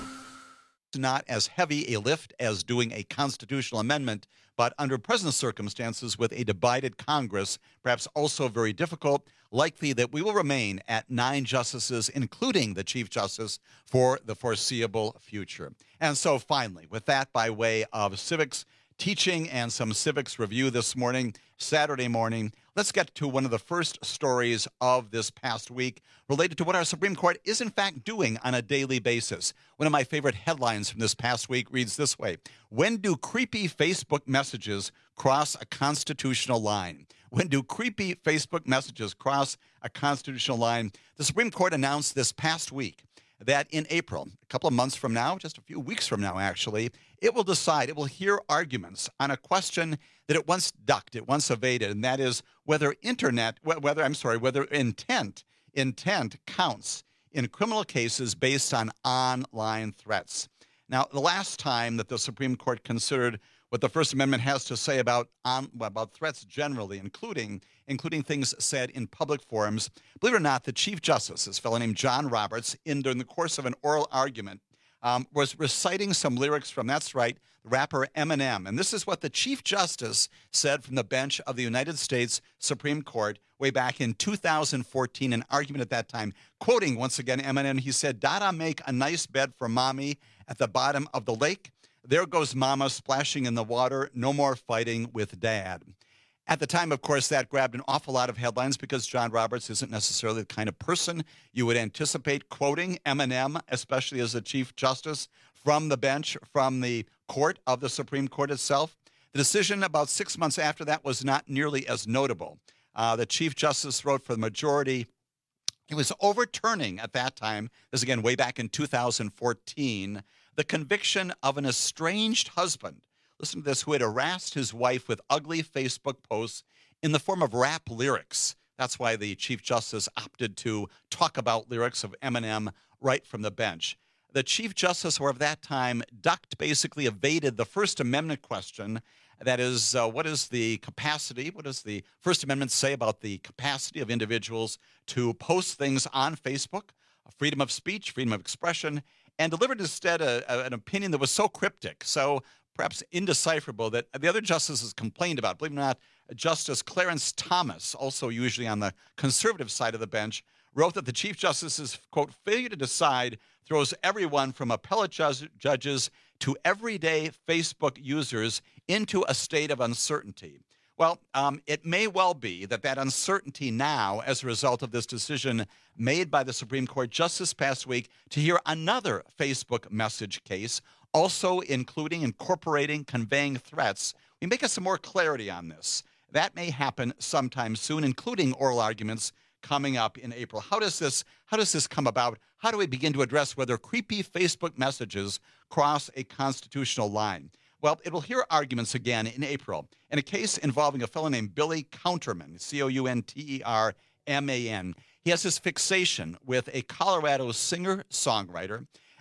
Not as heavy a lift as doing a constitutional amendment, but under present circumstances with a divided Congress, perhaps also very difficult, likely that we will remain at nine justices, including the Chief Justice, for the foreseeable future. And so finally, with that by way of civics teaching and some civics review this morning, Saturday morning, let's get to one of the first stories of this past week related to what our Supreme Court is in fact doing on a daily basis. One of my favorite headlines from this past week reads this way: when do creepy Facebook messages cross a constitutional line? When do creepy Facebook messages cross a constitutional line? The Supreme Court announced this past week that in April, a couple of months from now, just a few weeks from now actually, it will decide, it will hear arguments on a question that it once ducked, it once evaded, and that is whether internet, whether, I'm sorry, whether intent, intent counts in criminal cases based on online threats. Now, the last time that the Supreme Court considered what the First Amendment has to say about on, about threats generally, including including things said in public forums, believe it or not, the Chief Justice, this fellow named John Roberts, in during the course of an oral argument, um, was reciting some lyrics from, that's right, rapper Eminem. And this is what the Chief Justice said from the bench of the United States Supreme Court way back in two thousand fourteen, an argument at that time. Quoting once again Eminem, he said, "Dada make a nice bed for mommy at the bottom of the lake. There goes mama splashing in the water. No more fighting with dad." At the time, of course, that grabbed an awful lot of headlines because John Roberts isn't necessarily the kind of person you would anticipate quoting Eminem, especially as a Chief Justice, from the bench, from the court of the Supreme Court itself. The decision about six months after that was not nearly as notable. Uh, the Chief Justice wrote for the majority. He was overturning at that time, this again way back in two thousand fourteen, the conviction of an estranged husband, listen to this, who had harassed his wife with ugly Facebook posts in the form of rap lyrics. That's why the Chief Justice opted to talk about lyrics of Eminem right from the bench. The Chief Justice, however, at that time ducked, basically evaded the First Amendment question. That is, uh, what is the capacity, what does the First Amendment say about the capacity of individuals to post things on Facebook, freedom of speech, freedom of expression, and delivered instead a, a, an opinion that was so cryptic, so perhaps indecipherable, that the other justices complained about. Believe it or not, Justice Clarence Thomas, also usually on the conservative side of the bench, wrote that the Chief Justice's, quote, failure to decide throws everyone from appellate ju- judges to everyday Facebook users into a state of uncertainty. Well, um, it may well be that that uncertainty now, as a result of this decision made by the Supreme Court just this past week to hear another Facebook message case, also including, incorporating, conveying threats, we may get some more clarity on this. That may happen sometime soon, including oral arguments coming up in April. How does this, how does this come about? How do we begin to address whether creepy Facebook messages cross a constitutional line? Well, it will hear arguments again in April in a case involving a fellow named Billy Counterman, C O U N T E R M A N. He has this fixation with a Colorado singer-songwriter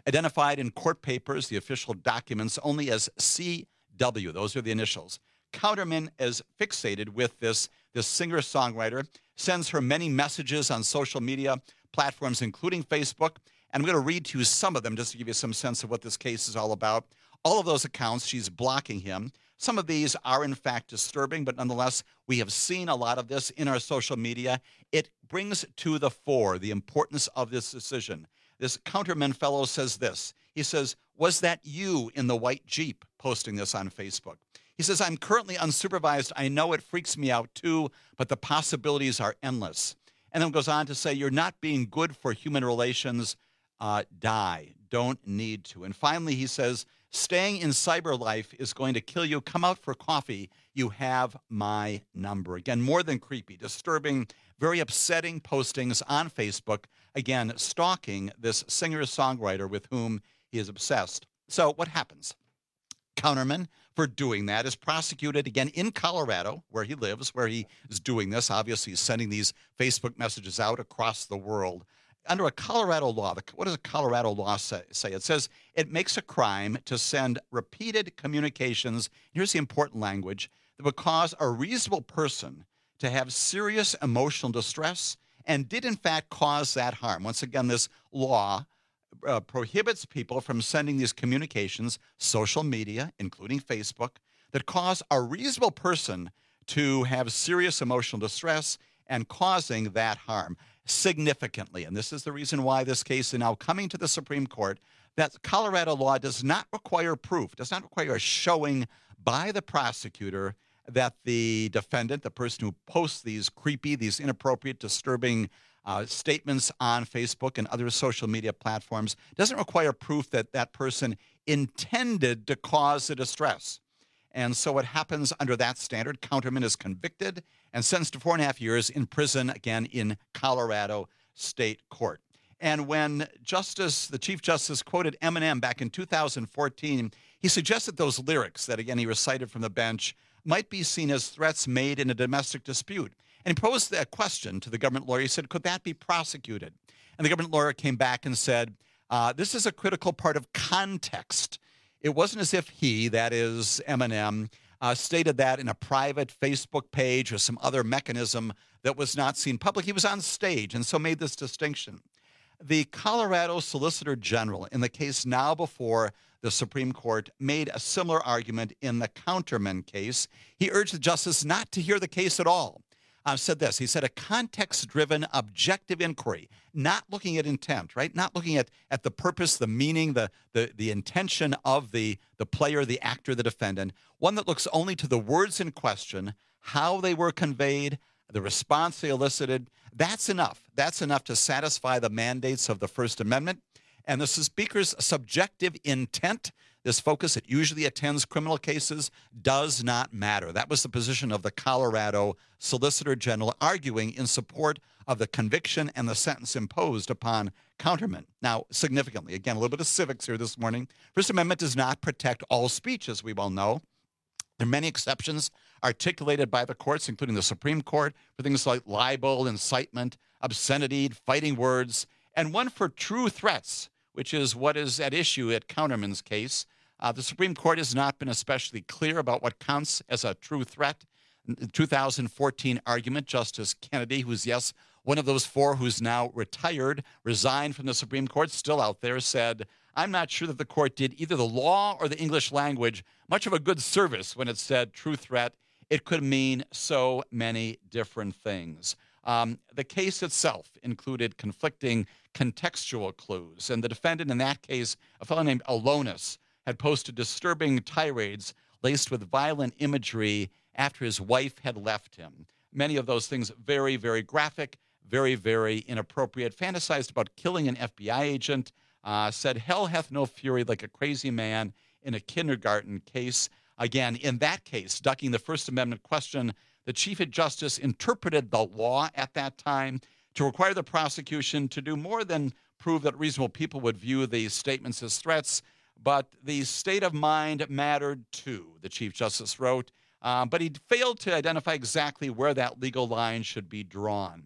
Identified in court papers, the official documents, only as C W. Those are the initials. Counterman is fixated with this, this singer-songwriter, sends her many messages on social media platforms, including Facebook. And I'm going to read to you some of them just to give you some sense of what this case is all about. All of those accounts, she's blocking him. Some of these are, in fact, disturbing, but nonetheless, we have seen a lot of this in our social media. It brings to the fore the importance of this decision. This Counterman fellow says this. He says, "Was that you in the white Jeep posting this on Facebook?" He says, "I'm currently unsupervised. I know it freaks me out too, but the possibilities are endless." And then goes on to say, "You're not being good for human relations. Uh, die. Don't need to." And finally, he says, "Staying in cyber life is going to kill you. Come out for coffee. You have my number." Again, more than creepy, disturbing, very upsetting postings on Facebook. Again, stalking this singer-songwriter with whom he is obsessed. So what happens? Counterman, for doing that, is prosecuted again in Colorado, where he lives, where he is doing this. Obviously, he's sending these Facebook messages out across the world. Under a Colorado law, what does a Colorado law say? It says it makes a crime to send repeated communications, here's the important language, that would cause a reasonable person to have serious emotional distress and did in fact cause that harm. Once again, this law uh, prohibits people from sending these communications, social media, including Facebook, that cause a reasonable person to have serious emotional distress and causing that harm. Significantly, and this is the reason why this case is now coming to the Supreme Court, that Colorado law does not require proof, does not require a showing by the prosecutor that the defendant, the person who posts these creepy, these inappropriate, disturbing uh, statements on Facebook and other social media platforms, doesn't require proof that that person intended to cause the distress. And so what happens under that standard, Counterman is convicted and sentenced to four and a half years in prison, again, in Colorado State Court. And when Justice, the Chief Justice quoted Eminem back in two thousand fourteen, he suggested those lyrics that, again, he recited from the bench might be seen as threats made in a domestic dispute. And he posed a question to the government lawyer. He said, could that be prosecuted? And the government lawyer came back and said, uh, this is a critical part of context. It wasn't as if he, that is Eminem, uh, stated that in a private Facebook page or some other mechanism that was not seen public. He was on stage and so made this distinction. The Colorado Solicitor General, in the case now before the Supreme Court, made a similar argument in the Counterman case. He urged the justice not to hear the case at all. Uh, said this, he said, a context-driven objective inquiry, not looking at intent, right? Not looking at, at the purpose, the meaning, the, the, the intention of the, the player, the actor, the defendant, one that looks only to the words in question, how they were conveyed, the response they elicited. That's enough. That's enough to satisfy the mandates of the First Amendment. And the speaker's subjective intent, this focus that usually attends criminal cases, does not matter. That was the position of the Colorado Solicitor General, arguing in support of the conviction and the sentence imposed upon Counterman. Now, significantly, again, a little bit of civics here this morning. First Amendment does not protect all speech, as we well know. There are many exceptions articulated by the courts, including the Supreme Court, for things like libel, incitement, obscenity, fighting words, and one for true threats, which is what is at issue at Counterman's case. Uh, the Supreme Court has not been especially clear about what counts as a true threat. In the two thousand fourteen argument, Justice Kennedy, who's, yes, one of those four who's now retired, resigned from the Supreme Court, still out there, said, I'm not sure that the court did either the law or the English language much of a good service when it said true threat. It could mean so many different things. Um, the case itself included conflicting contextual clues, and the defendant in that case, a fellow named Alonis, had posted disturbing tirades laced with violent imagery after his wife had left him. Many of those things very, very graphic, very, very inappropriate, fantasized about killing an F B I agent, uh, said hell hath no fury like a crazy man in a kindergarten case. Again, in that case, ducking the First Amendment question, the Chief Justice interpreted the law at that time to require the prosecution to do more than prove that reasonable people would view these statements as threats, but the state of mind mattered too, the Chief Justice wrote, um, but he failed to identify exactly where that legal line should be drawn.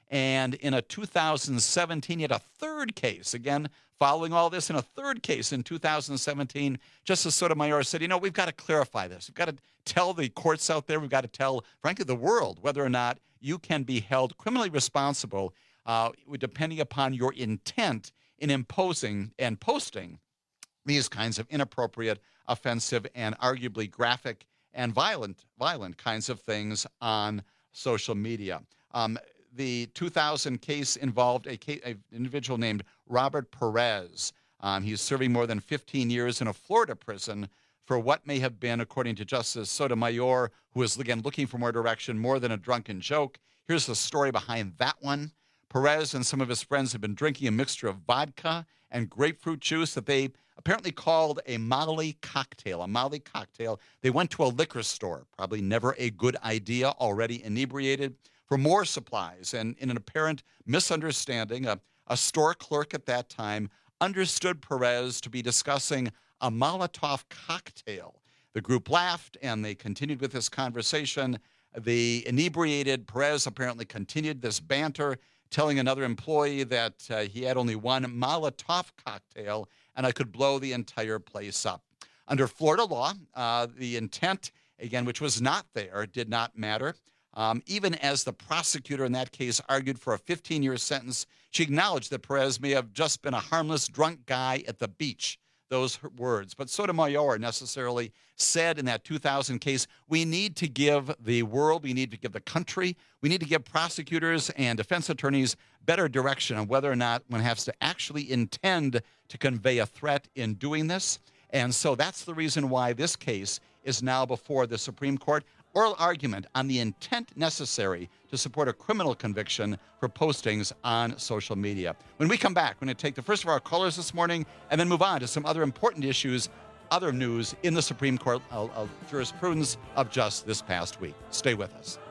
And in a two thousand seventeen, he had a third case. Again, following all this, in a third case in two thousand seventeen, Justice Sotomayor said, you know, we've got to clarify this. We've got to tell the courts out there, we've got to tell, frankly, the world whether or not you can be held criminally responsible uh, depending upon your intent in imposing and posting these kinds of inappropriate, offensive, and arguably graphic and violent, violent kinds of things on social media. Um, The two thousand case involved a case, an individual named Robert Perez. Um, he's serving more than fifteen years in a Florida prison for what may have been, according to Justice Sotomayor, who is, again, looking for more direction, more than a drunken joke. Here's the story behind that one. Perez and some of his friends have been drinking a mixture of vodka and grapefruit juice that they apparently called a Molly cocktail, a Molly cocktail. They went to a liquor store, probably never a good idea, already inebriated, for more supplies. And in an apparent misunderstanding, a, a store clerk at that time understood Perez to be discussing a Molotov cocktail. The group laughed, and they continued with this conversation. The inebriated Perez apparently continued this banter, telling another employee that uh, he had only one Molotov cocktail, and I could blow the entire place up. Under Florida law, uh, the intent, again, which was not there, did not matter. Um, even as the prosecutor in that case argued for a fifteen-year sentence, she acknowledged that Perez may have just been a harmless drunk guy at the beach. Those words. But Sotomayor necessarily said in that two thousand case, we need to give the world, we need to give the country, we need to give prosecutors and defense attorneys better direction on whether or not one has to actually intend to convey a threat in doing this. And so that's the reason why this case is now before the Supreme Court. Oral argument on the intent necessary to support a criminal conviction for postings on social media. When we come back, we're going to take the first of our callers this morning and then move on to some other important issues, other news in the Supreme Court uh, uh, jurisprudence of just this past week. Stay with us.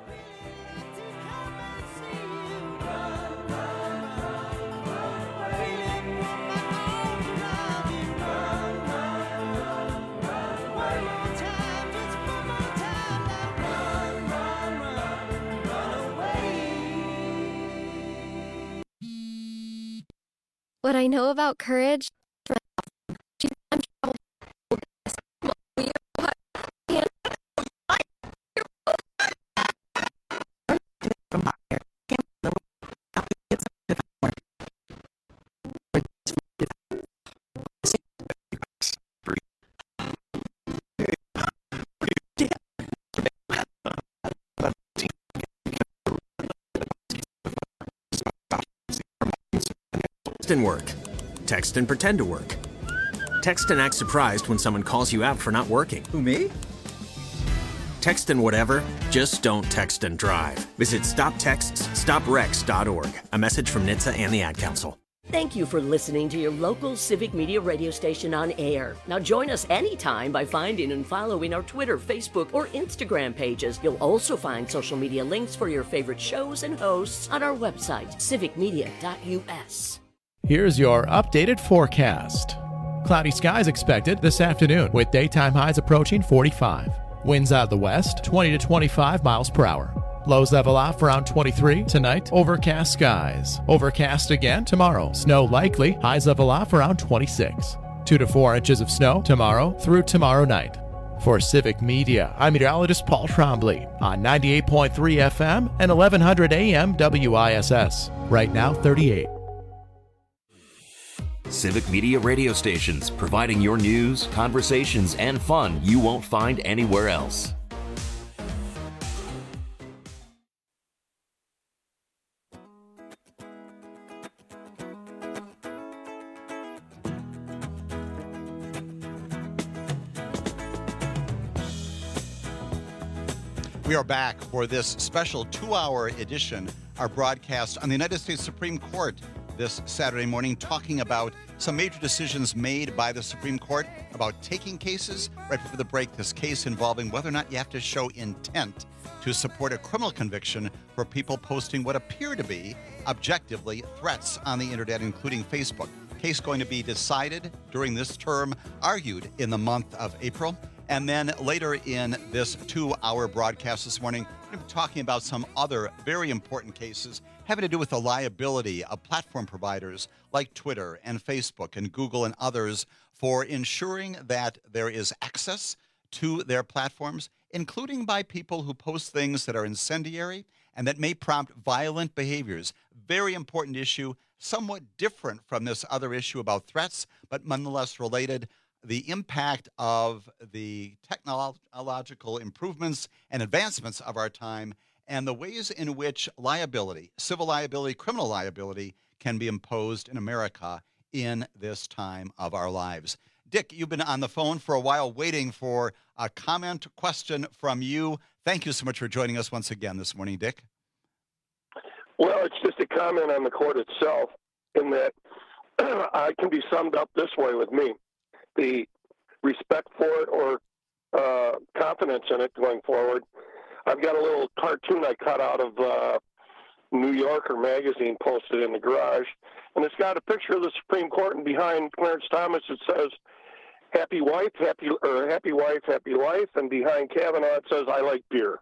What I know about courage. And work. Text and pretend to work. Text and act surprised when someone calls you out for not working. Who, me? Text and whatever, just don't text and drive. Visit stop texts stop wrecks dot org. A message from N H T S A and the Ad Council. Thank you for listening to your local Civic Media radio station on air. Now join us anytime by finding and following our Twitter, Facebook, or Instagram pages. You'll also find social media links for your favorite shows and hosts on our website, civic media dot U S. Here's your updated forecast. Cloudy skies expected this afternoon with daytime highs approaching forty-five. Winds out of the west, twenty to twenty-five miles per hour. Lows level off around twenty-three. Tonight, overcast skies. Overcast again tomorrow. Snow likely. Highs level off around twenty-six. Two to four inches of snow tomorrow through tomorrow night. For Civic Media, I'm meteorologist Paul Trombley on ninety-eight point three F M and eleven hundred A M W I S S. Right now, thirty-eight. Civic Media radio stations, providing your news, conversations, and fun you won't find anywhere else. We are back for this special two-hour edition, our broadcast on the United States Supreme Court this Saturday morning, talking about some major decisions made by the Supreme Court about taking cases. Right before the break, this case involving whether or not you have to show intent to support a criminal conviction for people posting what appear to be, objectively, threats on the internet, including Facebook. Case going to be decided during this term, argued in the month of April. And then later in this two-hour broadcast this morning, We're going to be talking about some other very important cases having to do with the liability of platform providers like Twitter and Facebook and Google and others for ensuring that there is access to their platforms, including by people who post things that are incendiary and that may prompt violent behaviors. Very important issue, somewhat different from this other issue about threats, but nonetheless related. The impact of the technological improvements and advancements of our time and the ways in which liability, civil liability, criminal liability, can be imposed in America in this time of our lives. Dick, you've been on the phone for a while waiting for a comment, question from you. Thank you so much for joining us once again this morning, Dick. Well, it's just a comment on the court itself in that I can be summed up this way with me. The respect for it or uh, confidence in it going forward. I've got a little cartoon I cut out of uh, New Yorker magazine posted in the garage, and it's got a picture of the Supreme Court, and behind Clarence Thomas it says, happy wife, happy, or happy wife, happy life, and behind Kavanaugh it says, I like beer.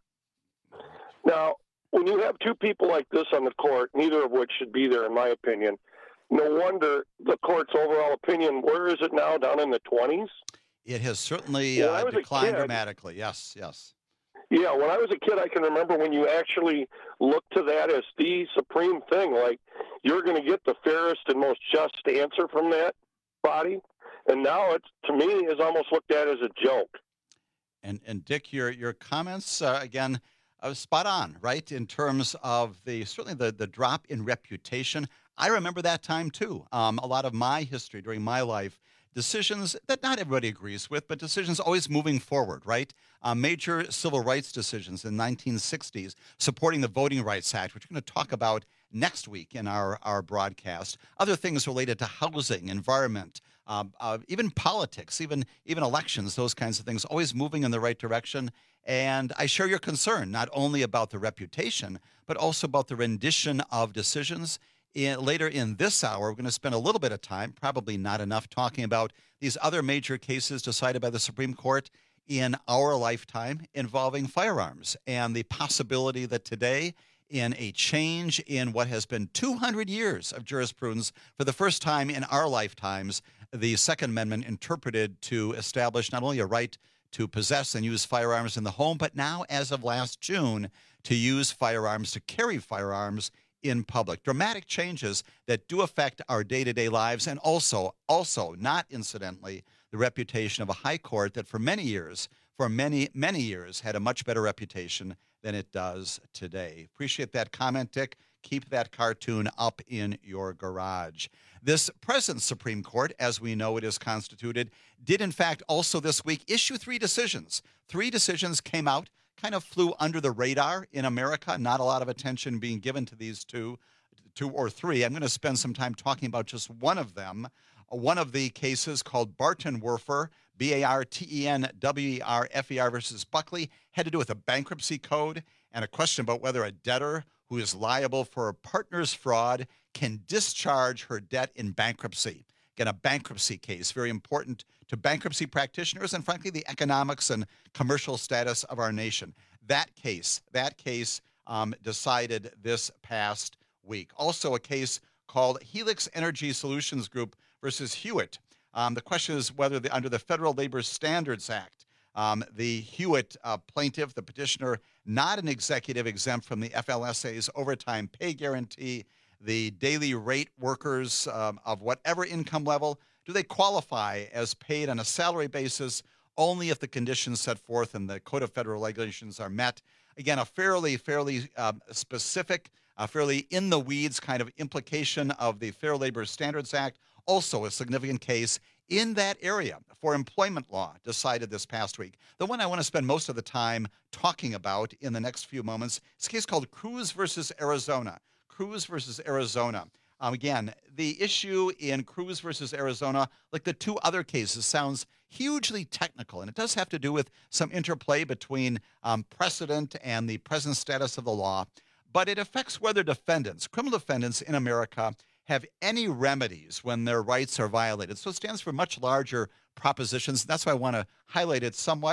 Now, when you have two people like this on the court, neither of which should be there in my opinion, no wonder the court's overall opinion, where is it now, down in the twenties? It has certainly uh, declined kid, dramatically, yes, yes. Yeah, when I was a kid, I can remember when you actually looked to that as the supreme thing, like you're going to get the fairest and most just answer from that body, and now it, to me, is almost looked at as a joke. And, and Dick, your, your comments, uh, again, uh, spot on, right, in terms of the certainly the, the drop in reputation. I remember that time, too. Um, a lot of my history during my life, decisions that not everybody agrees with, but decisions always moving forward, right? Uh, major civil rights decisions in the nineteen sixties, supporting the Voting Rights Act, which we're going to talk about next week in our, our broadcast. Other things related to housing, environment, uh, uh, even politics, even, even elections, those kinds of things, always moving in the right direction. And I share your concern, not only about the reputation, but also about the rendition of decisions. In, later in this hour, we're going to spend a little bit of time, probably not enough, talking about these other major cases decided by the Supreme Court in our lifetime involving firearms and the possibility that today, in a change in what has been two hundred years of jurisprudence, for the first time in our lifetimes, the Second Amendment interpreted to establish not only a right to possess and use firearms in the home, but now, as of last June, to use firearms, to carry firearms in public. Dramatic changes that do affect our day-to-day lives, and also, also, not incidentally, the reputation of a high court that for many years, for many, many years, had a much better reputation than it does today. Appreciate that comment, Dick. Keep that cartoon up in your garage. This present Supreme Court, as we know it is constituted, did in fact also this week issue three decisions. Three decisions came out, kind of flew under the radar in America. Not a lot of attention being given to these two, two or three. I'm going to spend some time talking about just one of them. One of the cases called Bartenwerfer, B A R T E N W E R F E R versus Buckley, had to do with a bankruptcy code and a question about whether a debtor who is liable for a partner's fraud can discharge her debt in bankruptcy. Again, a bankruptcy case, very important to bankruptcy practitioners and, frankly, the economics and commercial status of our nation. That case, that case um, decided this past week. Also a case called Helix Energy Solutions Group versus Hewitt. Um, the question is whether the, under the Federal Labor Standards Act, um, the Hewitt uh, plaintiff, the petitioner, not an executive exempt from the F L S A's overtime pay guarantee, the daily rate workers um, of whatever income level, do they qualify as paid on a salary basis only if the conditions set forth in the Code of Federal Regulations are met? Again, a fairly, fairly um, specific, a fairly in-the-weeds kind of implication of the Fair Labor Standards Act. Also a significant case in that area for employment law decided this past week. The one I want to spend most of the time talking about in the next few moments is a case called Cruz versus Arizona. Cruz versus Arizona. Um, again, the issue in Cruz versus Arizona, like the two other cases, sounds hugely technical, and it does have to do with some interplay between um, precedent and the present status of the law, but it affects whether defendants, criminal defendants in America, have any remedies when their rights are violated. So it stands for much larger propositions. That's why I want to highlight it somewhat.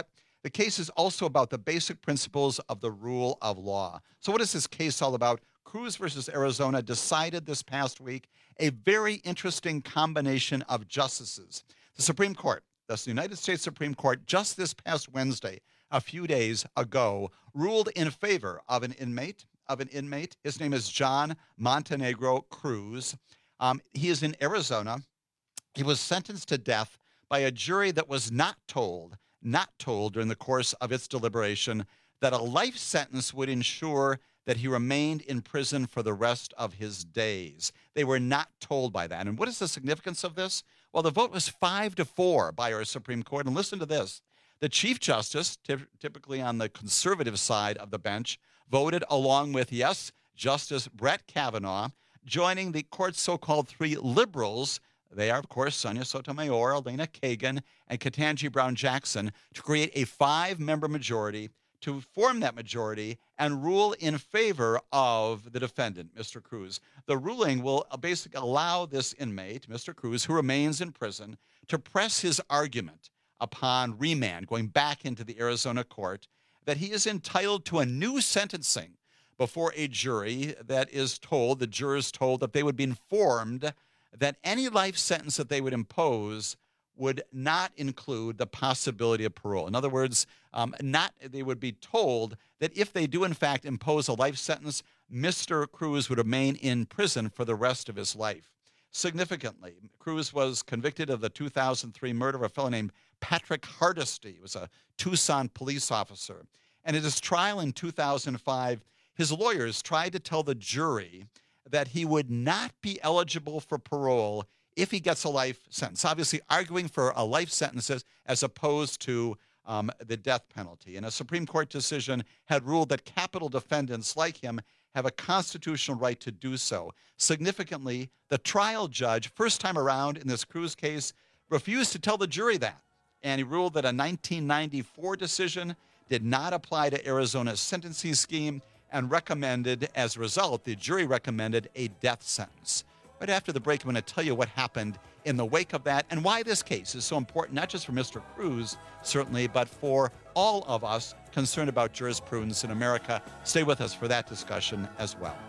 The case is also about the basic principles of the rule of law. So what is this case all about? Cruz versus Arizona decided this past week a very interesting combination of justices. The Supreme Court, the United States Supreme Court, just this past Wednesday, a few days ago, ruled in favor of an inmate, of an inmate. His name is John Montenegro Cruz. Um, he is in Arizona. He was sentenced to death by a jury that was not told, not told during the course of its deliberation that a life sentence would ensure that he remained in prison for the rest of his days. They were not told by that. And what is the significance of this? Well, the vote was five to four by our Supreme Court. And listen to this. The Chief Justice, ty- typically on the conservative side of the bench, voted along with, yes, Justice Brett Kavanaugh, joining the court's so-called three liberals. They are, of course, Sonia Sotomayor, Elena Kagan, and Ketanji Brown Jackson, to create a five-member majority to form that majority and rule in favor of the defendant, Mister Cruz. The ruling will basically allow this inmate, Mister Cruz, who remains in prison, to press his argument upon remand, going back into the Arizona court, that he is entitled to a new sentencing before a jury that is told, the jurors told, that they would be informed that any life sentence that they would impose would not include the possibility of parole. In other words, um, not they would be told that if they do in fact impose a life sentence, Mister Cruz would remain in prison for the rest of his life. Significantly, Cruz was convicted of the two thousand three murder of a fellow named Patrick Hardesty. He was a Tucson police officer. And at his trial in two thousand five, his lawyers tried to tell the jury that he would not be eligible for parole if he gets a life sentence, obviously arguing for a life sentence as, as opposed to um, the death penalty. And a Supreme Court decision had ruled that capital defendants like him have a constitutional right to do so. Significantly, the trial judge, first time around in this Cruz case, refused to tell the jury that. And he ruled that a nineteen ninety-four decision did not apply to Arizona's sentencing scheme and recommended, as a result, the jury recommended a death sentence. Right after the break, I'm going to tell you what happened in the wake of that and why this case is so important, not just for Mister Cruz, certainly, but for all of us concerned about jurisprudence in America. Stay with us for that discussion as well.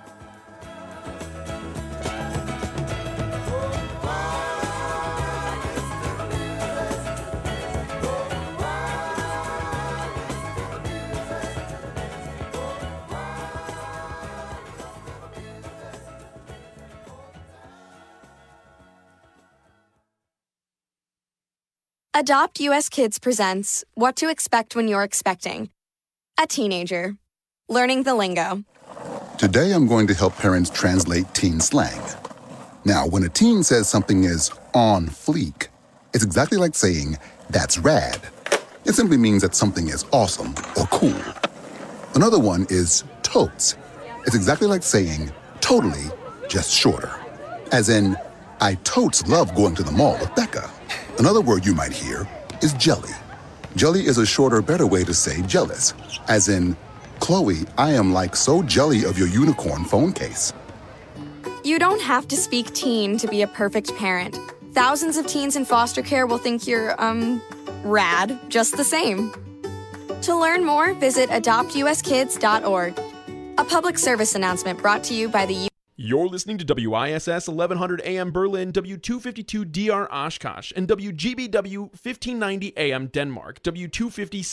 Adopt U S Kids presents What to Expect When You're Expecting. A teenager. Learning the lingo. Today I'm going to help parents translate teen slang. Now, when a teen says something is on fleek, it's exactly like saying, that's rad. It simply means that something is awesome or cool. Another one is totes. It's exactly like saying, totally, just shorter. As in, I totes love going to the mall with Becca. Another word you might hear is jelly. Jelly is a shorter, better way to say jealous. As in, Chloe, I am like so jelly of your unicorn phone case. You don't have to speak teen to be a perfect parent. Thousands of teens in foster care will think you're, um, rad, just the same. To learn more, visit adopt u s kids dot org. A public service announcement brought to you by the U- You're listening to W I S S eleven hundred A M Berlin, W two fifty-two D R Oshkosh, and W G B W fifteen ninety A M Denmark, W two fifty